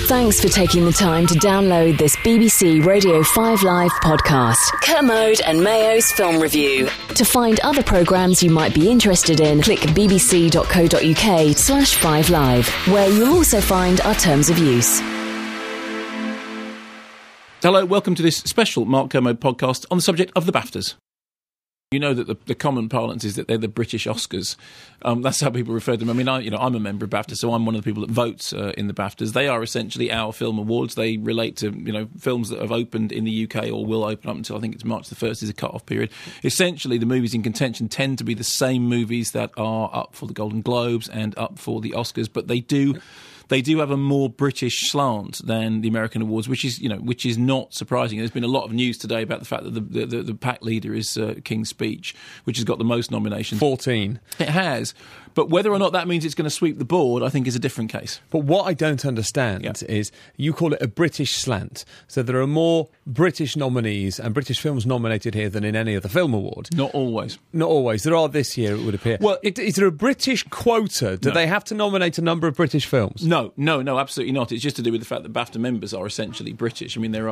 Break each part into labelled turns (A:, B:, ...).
A: Thanks for taking the time to download this BBC Radio 5 Live podcast, Kermode and Mayo's Film Review. To find other programmes you might be interested in, click bbc.co.uk/5live, where you'll also find our terms of use.
B: Hello, welcome to this special Mark Kermode podcast on the subject of the BAFTAs. You know that the common parlance is that they're the British Oscars. That's how people refer to them. I mean, I'm a member of BAFTA, so I'm one of the people that votes in the BAFTAs. They are essentially our film awards. They relate to, films that have opened in the UK or will open up until I think it's March the 1st is a cut-off period. Essentially, the movies in contention tend to be the same movies that are up for the Golden Globes and up for the Oscars, but they do have a more British slant than the American awards, which is not surprising. There's been a lot of news today about the fact that the pack leader is King's Speech, which has got the most nominations.
C: 14.
B: It has. But whether or not that means it's going to sweep the board, I think, is a different case.
C: But what I don't understand is you call it a British slant. So there are more British nominees and British films nominated here than in any other film award.
B: Not always.
C: Not always. There are this year, it would appear. Well, is there a British quota? Do they have to nominate a number of British films?
B: No, absolutely not. It's just to do with the fact that BAFTA members are essentially British. I mean, there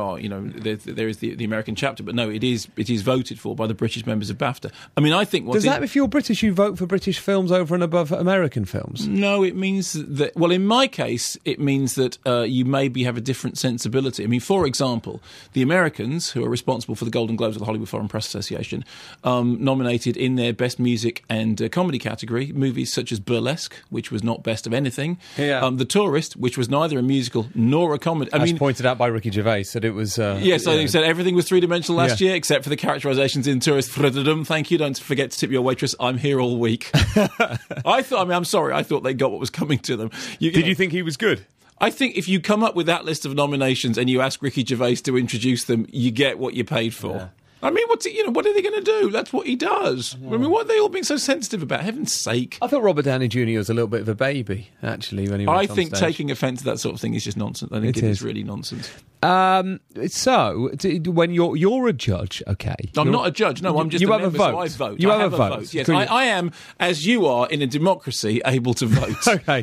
B: is the American chapter, but no, it is voted for by the British members of BAFTA. I mean, I think...
C: Does that, if you're British, you vote for British films over and above American films?
B: No, it means that... Well, in my case, it means that you maybe have a different sensibility. I mean, for example, the Americans, who are responsible for the Golden Globes of the Hollywood Foreign Press Association, nominated in their Best Music and Comedy category movies such as Burlesque, which was not Best of Anything, The Tourist, which was neither a musical nor a comedy.
C: As pointed out by Ricky Gervais, that it was...
B: he said everything was three-dimensional last year, except for the characterisations in Tourist. Thank you, don't forget to tip your waitress. I'm here all week. I'm sorry, I thought they got what was coming to them.
C: Did you think he was good?
B: I think if you come up with that list of nominations and you ask Ricky Gervais to introduce them, you get what you paid for. Yeah. I mean, what are they going to do? That's what he does. Yeah. I mean, what are they all being so sensitive about? Heaven's sake.
C: I thought Robert Downey Jr. was a little bit of a baby, actually, when he went on
B: think
C: stage.
B: Taking offence to that sort of thing is just nonsense. I think it is really nonsense.
C: So, when you're a judge, okay?
B: I'm not a judge. No, I'm just a member, so I vote.
C: You have a vote.
B: Yes, I am, as you are, in a democracy, able to vote.
C: Okay.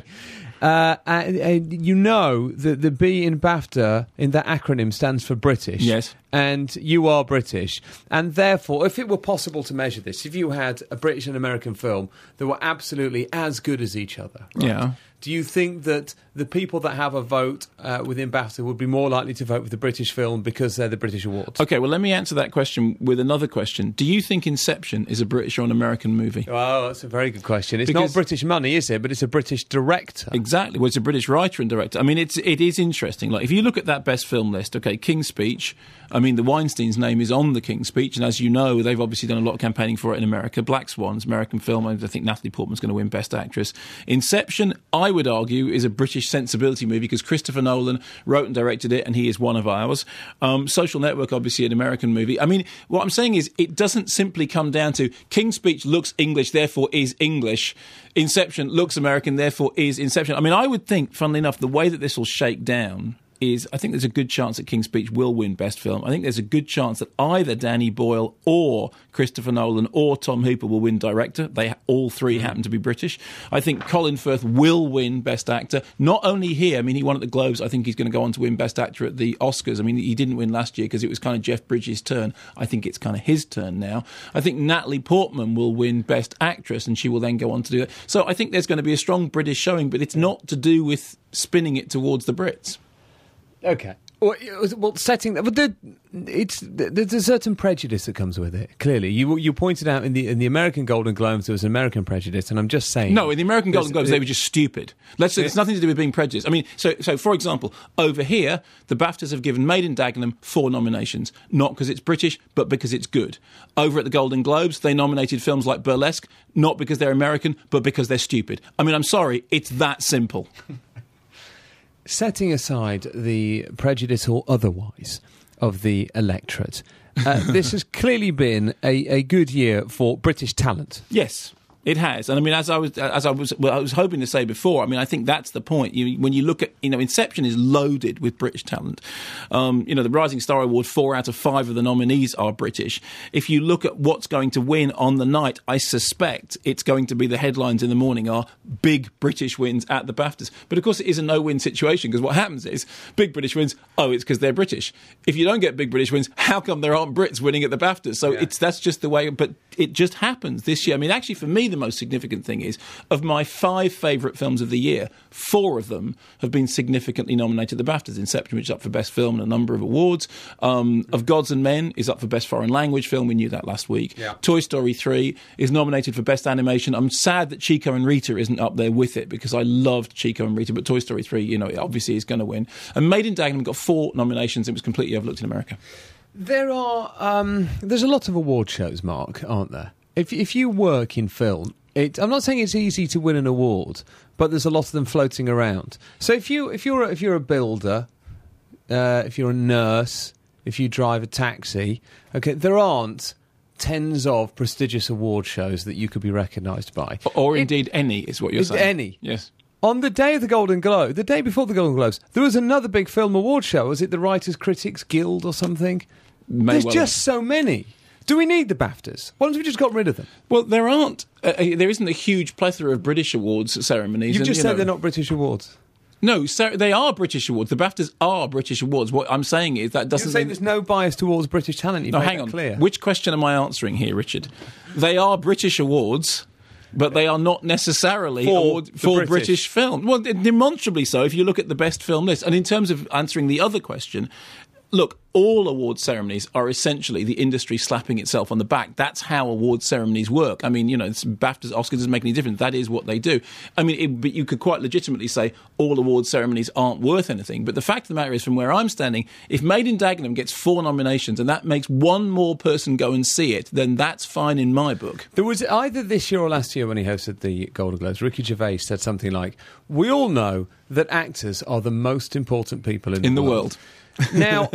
C: You know that the B in BAFTA, in that acronym, stands for British.
B: Yes.
C: And you are British. And therefore, if it were possible to measure this, if you had a British and American film that were absolutely as good as each other, right?
B: Yeah.
C: Do you think that the people that have a vote within BAFTA would be more likely to vote for the British film because they're the British awards?
B: OK, well, let me answer that question with another question. Do you think Inception is a British or an American movie?
C: Oh, that's a very good question. It's not British money, is it? But it's a British director.
B: Exactly. Well, it's a British writer and director. I mean, it is interesting. Like, if you look at that best film list, OK, King's Speech, I mean, the Weinstein's name is on the King's Speech, and as you know, they've obviously done a lot of campaigning for it in America. Black Swan's American film. I think Natalie Portman's going to win Best Actress. Inception, I would argue, is a British sensibility movie because Christopher Nolan wrote and directed it, and he is one of ours. Social Network, obviously, an American movie. I mean, what I'm saying is it doesn't simply come down to King's Speech looks English, therefore is English. Inception looks American, therefore is Inception. I mean, I would think, funnily enough, the way that this will shake down is I think there's a good chance that King's Speech will win Best Film. I think there's a good chance that either Danny Boyle or Christopher Nolan or Tom Hooper will win Director. They all three happen to be British. I think Colin Firth will win Best Actor. Not only here, I mean, he won at the Globes. I think he's going to go on to win Best Actor at the Oscars. I mean, he didn't win last year because it was kind of Jeff Bridges' turn. I think it's kind of his turn now. I think Natalie Portman will win Best Actress, and she will then go on to do it. So I think there's going to be a strong British showing, but it's not to do with spinning it towards the Brits.
C: Okay. Well, setting that, but there's a certain prejudice that comes with it. Clearly, you pointed out in the American Golden Globes there was an American prejudice, and I'm just saying.
B: No, in the American Golden Globes they were just stupid. Let's say it's nothing to do with being prejudiced. I mean, so for example, over here the BAFTAs have given Made in Dagenham 4 nominations, not because it's British, but because it's good. Over at the Golden Globes, they nominated films like Burlesque, not because they're American, but because they're stupid. I mean, I'm sorry, it's that simple.
C: Setting aside the prejudice or otherwise of the electorate, this has clearly been a good year for British talent.
B: Yes. It has, and I mean, as I was hoping to say before. I mean, I think that's the point. When you look at, Inception is loaded with British talent. The Rising Star Award, 4 out of 5 of the nominees are British. If you look at what's going to win on the night, I suspect it's going to be the headlines in the morning are big British wins at the BAFTAs. But of course, it is a no-win situation because what happens is big British wins. Oh, it's because they're British. If you don't get big British wins, how come there aren't Brits winning at the BAFTAs? So that's just the way. But it just happens this year. I mean, actually, for me, the most significant thing is, of my 5 favourite films of the year, 4 of them have been significantly nominated at the BAFTAs. Inception, which is up for Best Film and a number of awards. Of Gods and Men is up for Best Foreign Language Film. We knew that last week. Yeah. Toy Story 3 is nominated for Best Animation. I'm sad that Chico and Rita isn't up there with it because I loved Chico and Rita, but Toy Story 3, obviously is going to win. And Made in Dagenham got 4 nominations. It was completely overlooked in America.
C: There's a lot of award shows, Mark, aren't there? If you work in film, I'm not saying it's easy to win an award, but there's a lot of them floating around. So if you're a builder, if you're a nurse, if you drive a taxi, okay, there aren't tens of prestigious award shows that you could be recognised by,
B: or indeed any is what you're saying.
C: Any,
B: yes.
C: On the day of the Golden Globe, the day before the Golden Globes, there was another big film award show. Was it the Writers' Critics Guild or something? There's just so many. Do we need the BAFTAs? Why don't we just got rid of them?
B: Well, there aren't. There isn't a huge plethora of British awards ceremonies.
C: You've just said they're not British awards.
B: No, they are British awards. The BAFTAs are British awards. What I'm saying is that doesn't.
C: You're saying there's no bias towards British talent.
B: No, hang on.
C: Clear.
B: Which question am I answering here, Richard? They are British awards, but they are not necessarily for British film. Well, demonstrably so if you look at the best film list. And in terms of answering the other question, look, all award ceremonies are essentially the industry slapping itself on the back. That's how award ceremonies work. I mean, BAFTAs, Oscars doesn't make any difference. That is what they do. I mean, but you could quite legitimately say all award ceremonies aren't worth anything. But the fact of the matter is, from where I'm standing, if Made in Dagenham gets 4 nominations and that makes one more person go and see it, then that's fine in my book.
C: There was either this year or last year when he hosted the Golden Globes, Ricky Gervais said something like, "We all know that actors are the most important people in the world." Now,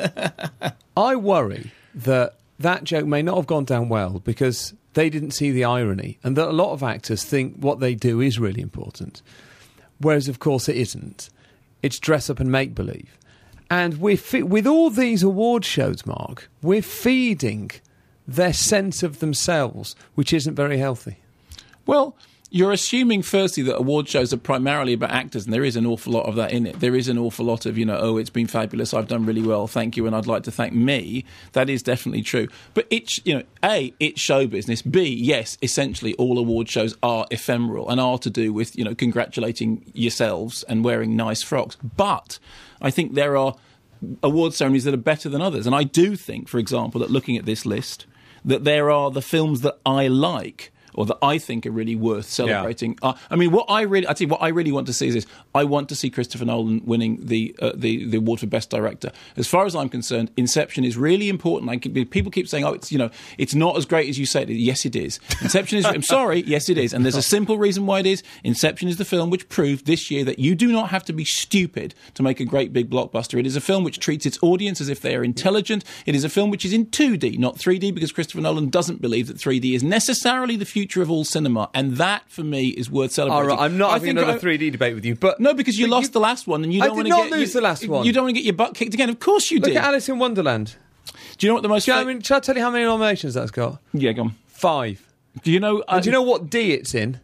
C: I worry that joke may not have gone down well because they didn't see the irony, and that a lot of actors think what they do is really important, whereas, of course, it isn't. It's dress up and make-believe. And with all these award shows, Mark, we're feeding their sense of themselves, which isn't very healthy.
B: Well, you're assuming, firstly, that award shows are primarily about actors, and there is an awful lot of that in it. There is an awful lot of, it's been fabulous, I've done really well, thank you, and I'd like to thank me. That is definitely true. But it's, A, it's show business. B, yes, essentially all award shows are ephemeral and are to do with, congratulating yourselves and wearing nice frocks. But I think there are award ceremonies that are better than others. And I do think, for example, that looking at this list, that there are the films that I like, or that I think are really worth celebrating. Yeah. I mean, what I really want to see is this. I want to see Christopher Nolan winning the award for Best Director. As far as I'm concerned, Inception is really important. People keep saying, it's not as great as you say it is. Yes, it is. Inception is, I'm sorry, yes, it is. And there's a simple reason why it is. Inception is the film which proved this year that you do not have to be stupid to make a great big blockbuster. It is a film which treats its audience as if they are intelligent. It is a film which is in 2D, not 3D, because Christopher Nolan doesn't believe that 3D is necessarily the future of all cinema, and that for me is worth celebrating.
C: All right, I'm not having another 3D debate with you, but
B: no, because you lost the last one, and you don't want to
C: get lose the last one.
B: You don't want to get your butt kicked again. Of course you did.
C: Look at Alice in Wonderland.
B: Do you know what the most?
C: Shall I tell you how many nominations that's got?
B: Yeah, go on.
C: 5.
B: Do you know?
C: Do you know what D it's in?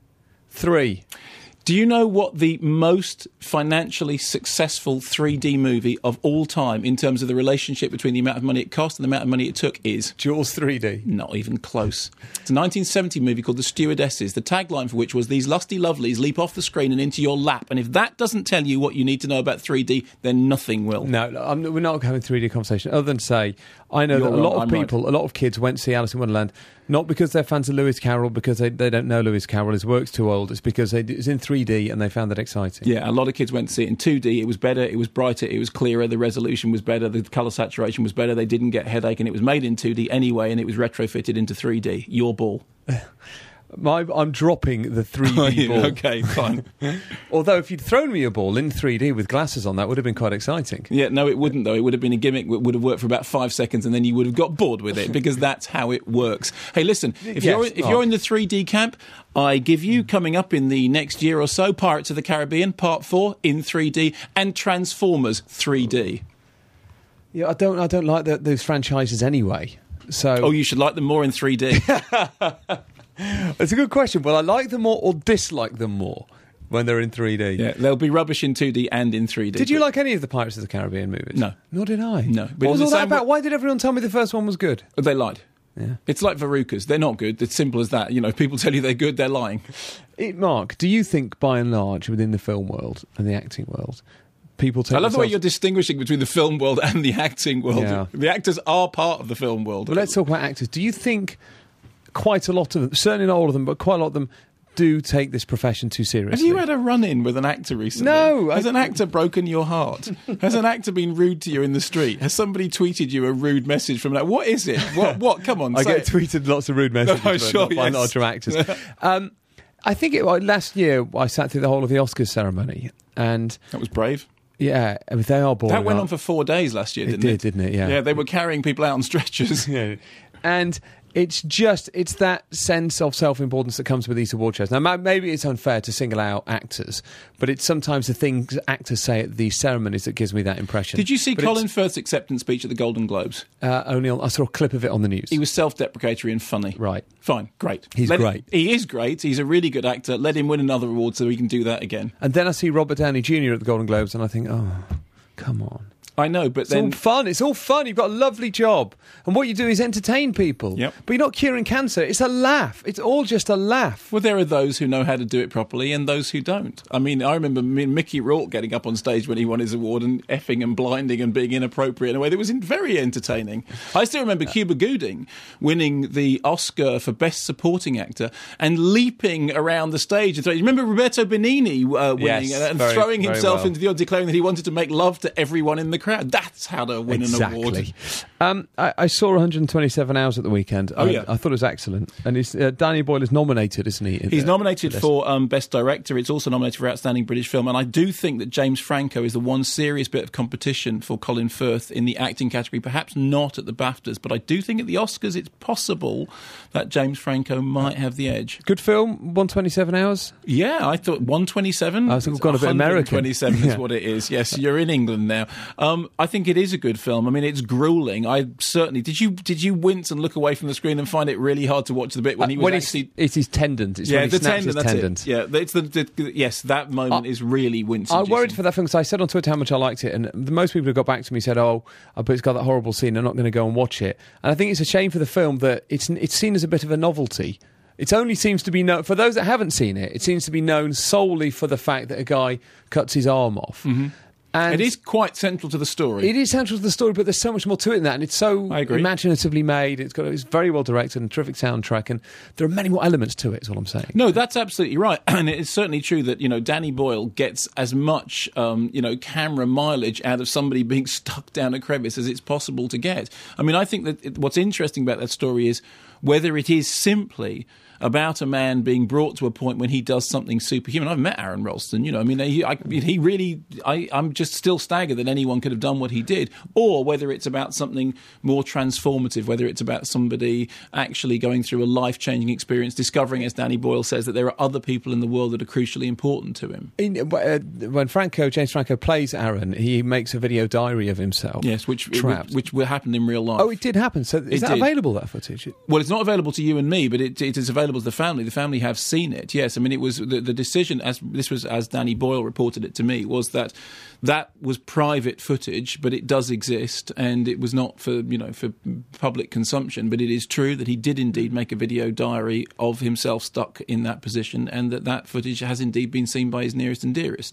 C: 3.
B: Do you know what the most financially successful 3D movie of all time, in terms of the relationship between the amount of money it cost and the amount of money it took, is?
C: Jaws 3D.
B: Not even close. It's a 1970 movie called The Stewardesses, the tagline for which was, "These lusty lovelies leap off the screen and into your lap." And if that doesn't tell you what you need to know about 3D, then nothing will.
C: No, we're not having a 3D conversation, other than say, I know that a lot of people, a lot of kids went to see Alice in Wonderland, not because they're fans of Lewis Carroll, because they don't know Lewis Carroll, his work's too old. It's because it's in 3D and they found that exciting.
B: Yeah, a lot of kids went to see it in 2D. It was better, it was brighter, it was clearer, the resolution was better, the colour saturation was better, they didn't get headache, and it was made in 2D anyway, and it was retrofitted into 3D. Your ball.
C: I'm dropping the 3D ball.
B: Okay, fine.
C: Although if you'd thrown me a ball in 3D with glasses on, that would have been quite exciting.
B: Yeah, no, it wouldn't, though. It would have been a gimmick that would have worked for about 5 seconds, and then you would have got bored with it, because that's how it works. Hey, listen, if you're in the 3D camp, I give you, coming up in the next year or so, Pirates of the Caribbean Part 4 in 3D and Transformers 3D.
C: Yeah, I don't like those franchises anyway. So
B: you should like them more in 3D.
C: It's a good question. Will I like them more or dislike them more when they're in 3D?
B: Yeah, they'll be rubbish in 2D and in 3D.
C: Did you like any of the Pirates of the Caribbean movies?
B: No.
C: Nor did I.
B: No.
C: What was all that about? Why did everyone tell me the first one was good?
B: They lied.
C: Yeah.
B: It's like Verucas. They're not good. It's simple as that. You know, people tell you they're good, they're lying.
C: Mark, do you think, by and large, within the film world and the acting world, people take...
B: I love the way you're distinguishing between the film world and the acting world. Yeah. The actors are part of the film world.
C: Well, let's talk about actors. Do you think quite a lot of them, certainly not all of them, but quite a lot of them, do take this profession too seriously?
B: Have you had a run-in with an actor recently?
C: No.
B: Has an actor broken your heart? Has an actor been rude to you in the street? Has somebody tweeted you a rude message from that? What is it? What? Come on,
C: I get tweeted lots of rude messages by larger actors. I think last year I sat through the whole of the Oscars ceremony, and...
B: That was brave.
C: Yeah, I mean, they are boring.
B: That went on for 4 days last year, didn't it?
C: It did, didn't it? Yeah.
B: Yeah, they were carrying people out on stretchers.
C: Yeah. And it's that sense of self-importance that comes with these award shows. Now, maybe it's unfair to single out actors, but it's sometimes the things actors say at these ceremonies that gives me that impression.
B: Did you see Colin Firth's acceptance speech at the Golden Globes?
C: I saw a clip of it on the news.
B: He was self-deprecatory and funny.
C: Right.
B: Fine, great.
C: He's great.
B: He is great. He's a really good actor. Let him win another award so he can do that again.
C: And then I see Robert Downey Jr. at the Golden Globes, and I think, oh, come on.
B: I know, but then...
C: It's all fun. You've got a lovely job. And what you do is entertain people.
B: Yep.
C: But you're not curing cancer. It's a laugh. It's all just a laugh.
B: Well, there are those who know how to do it properly and those who don't. I mean, I remember Mickey Rourke getting up on stage when he won his award and effing and blinding and being inappropriate in a way that was very entertaining. I still remember Cuba Gooding winning the Oscar for Best Supporting Actor and leaping around the stage. You remember Roberto Benigni winning and throwing himself into the audience, declaring that he wanted to make love to everyone in the crowd. That's how to win an award.
C: I saw 127 Hours at the weekend. I thought it was excellent. And Danny Boyle is nominated, isn't he?
B: He's nominated for Best Director. It's also nominated for Outstanding British Film. And I do think that James Franco is the one serious bit of competition for Colin Firth in the acting category. Perhaps not at the BAFTAs, but I do think at the Oscars it's possible that James Franco might have the edge.
C: Good film, 127 Hours?
B: Yeah, I thought 127.
C: I think we've gone a bit American.
B: 127 is what it is. Yes, you're in England now. I think it is a good film. I mean, it's gruelling. I certainly... Did you wince and look away from the screen and find it really hard to watch the bit when he was actually...
C: It's his tendons. It's when he snaps his tendons.
B: Yeah, it's yes, that moment is really wincing.
C: I worried for that film because I said on Twitter how much I liked it, and most people who got back to me said, but it's got that horrible scene, I'm not going to go and watch it. And I think it's a shame for the film that it's seen as a bit of a novelty. It only seems to be known, for those that haven't seen it, it seems to be known solely for the fact that a guy cuts his arm off.
B: Mm-hmm. And it is quite central to the story.
C: It is central to the story, but there's so much more to it than that, and it's so imaginatively made. It's very well directed and a terrific soundtrack, and there are many more elements to it, is all I'm saying.
B: No, that's absolutely right. And it's certainly true that, Danny Boyle gets as much, camera mileage out of somebody being stuck down a crevice as it's possible to get. I mean, I think that what's interesting about that story is whether it is simply about a man being brought to a point when he does something superhuman. I've met Aaron Ralston, I'm just still staggered that anyone could have done what he did, or whether it's about something more transformative, whether it's about somebody actually going through a life-changing experience, discovering, as Danny Boyle says, that there are other people in the world that are crucially important to him.
C: When James Franco plays Aaron, he makes a video diary of himself.
B: Yes, which will happen in real life.
C: Oh, it did happen. So is that available, that footage?
B: Well, it's not available to you and me, but it is available to the family. The family have seen it, yes. I mean, it was the decision, as Danny Boyle reported it to me, was that was private footage, but it does exist, and it was not for public consumption. But it is true that he did indeed make a video diary of himself stuck in that position, and that footage has indeed been seen by his nearest and dearest.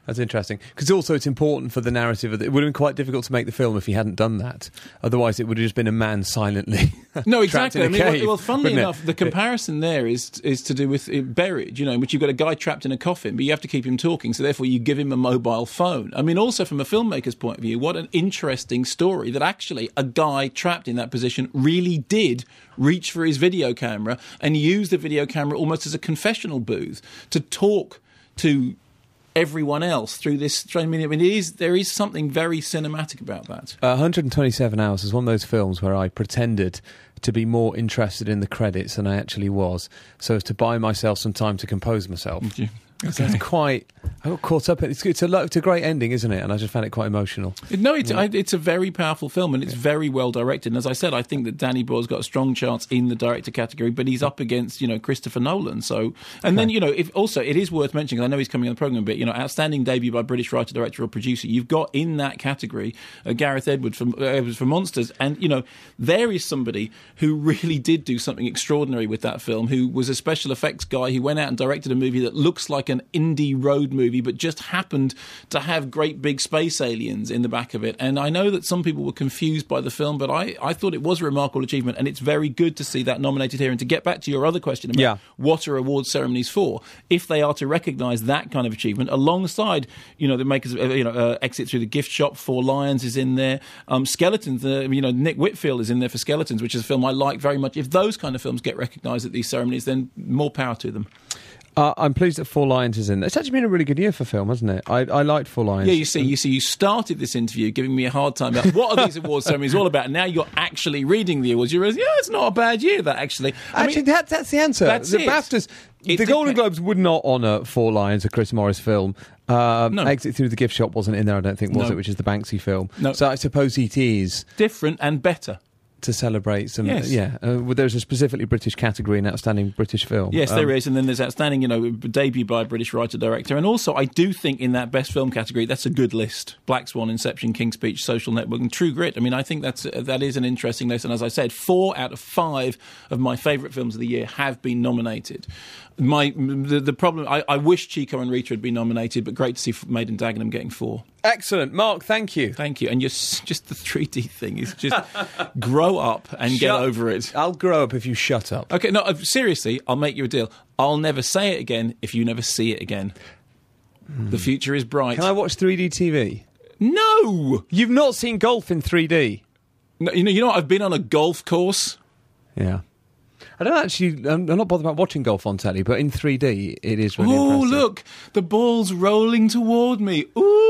C: That's interesting. Because also it's important for the narrative. It would have been quite difficult to make the film if he hadn't done that. Otherwise, it would have just been a man silently
B: No, exactly.
C: trapped in a cave,
B: well, funnily enough, the comparison there is to do with Buried, in which you've got a guy trapped in a coffin, but you have to keep him talking, so therefore you give him a mobile phone. I mean, also from a filmmaker's point of view, what an interesting story that actually a guy trapped in that position really did reach for his video camera and use the video camera almost as a confessional booth to talk to everyone else through this. I mean, there is something very cinematic about that.
C: 127 Hours is one of those films where I pretended to be more interested in the credits than I actually was, so as to buy myself some time to compose myself.
B: Okay.
C: That's quite. I got caught up in it. It's a great ending, isn't it? And I just found it quite emotional.
B: It's a very powerful film, and it's very well directed. And as I said, I think that Danny Boyle's got a strong chance in the director category, but he's up against Christopher Nolan. So, and then it is worth mentioning. I know he's coming on the program a bit. Outstanding debut by British writer, director, or producer. You've got in that category Gareth Edwards for Monsters, and there is somebody who really did do something extraordinary with that film. Who was a special effects guy who went out and directed a movie that looks like an indie road movie, but just happened to have great big space aliens in the back of it. And I know that some people were confused by the film, but I thought it was a remarkable achievement, and it's very good to see that nominated here. And to get back to your other question about what are awards ceremonies for, if they are to recognise that kind of achievement alongside, the makers of Exit Through the Gift Shop, Four Lions is in there, Skeletons, Nick Whitfield is in there for Skeletons, which is a film I like very much. If those kind of films get recognised at these ceremonies, then more power to them.
C: I'm pleased that Four Lions is in there. It's actually been a really good year for film, hasn't it? I liked Four Lions.
B: Yeah, you started this interview giving me a hard time about what are these awards ceremonies all about, and now you're actually reading the awards. You realise, it's not a bad year, that actually.
C: That's the answer.
B: That's
C: the BAFTAs, the Golden Globes would not honour Four Lions, a Chris Morris film.
B: No.
C: Exit Through the Gift Shop wasn't in there, I don't think, was it? Which is the Banksy film.
B: No.
C: So I suppose it is
B: different and better.
C: To celebrate some,
B: yes.
C: There's a specifically British category in Outstanding British Film.
B: Yes, there is, and then there's Outstanding, debut by a British writer-director, and also I do think in that Best Film category, that's a good list. Black Swan, Inception, King's Speech, Social Network, and True Grit. I mean, I think that is an interesting list, and as I said, 4 out of 5 of my favourite films of the year have been nominated. The problem, I wish Chico and Rita had been nominated, but great to see Maid and Dagenham getting 4.
C: Excellent. Mark, thank you.
B: Thank you. And just the 3D thing is just grow up and get over it.
C: I'll grow up if you shut up.
B: Okay, no, seriously, I'll make you a deal. I'll never say it again if you never see it again. The future is bright.
C: Can I watch 3D TV?
B: No!
C: You've not seen golf in 3D?
B: No, you know what? I've been on a golf course.
C: Yeah. I don't actually. I'm not bothered about watching golf on telly, but in 3D, it is really impressive.
B: Oh, look! The ball's rolling toward me.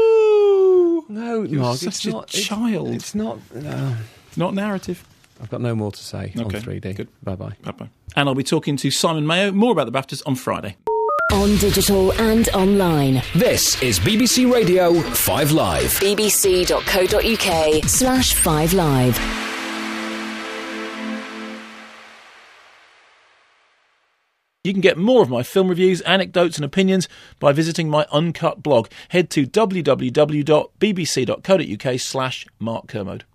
B: Ooh!
C: No,
B: You're
C: Mark,
B: such
C: it's not,
B: a child.
C: It's not.
B: It's not narrative.
C: I've got no more to say on 3D.
B: Good.
C: Bye-bye.
B: Bye-bye. And I'll be talking to Simon Mayo more about the BAFTAs on Friday.
A: On digital and online.
D: This is BBC Radio 5 Live.
A: bbc.co.uk/5 Live.
B: You can get more of my film reviews, anecdotes and opinions by visiting my uncut blog. Head to www.bbc.co.uk/Mark Kermode.